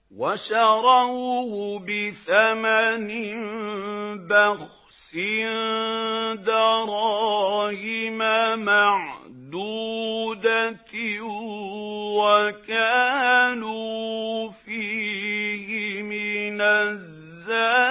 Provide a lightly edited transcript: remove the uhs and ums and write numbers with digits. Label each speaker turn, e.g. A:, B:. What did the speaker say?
A: وَشَرَوْهُ بِثَمَنٍ بَخْسٍ دَرَاهِمَ مَعْدُودَةٍ وَكَانُوا فِيهِ مِنَ الزَّاهِدِينَ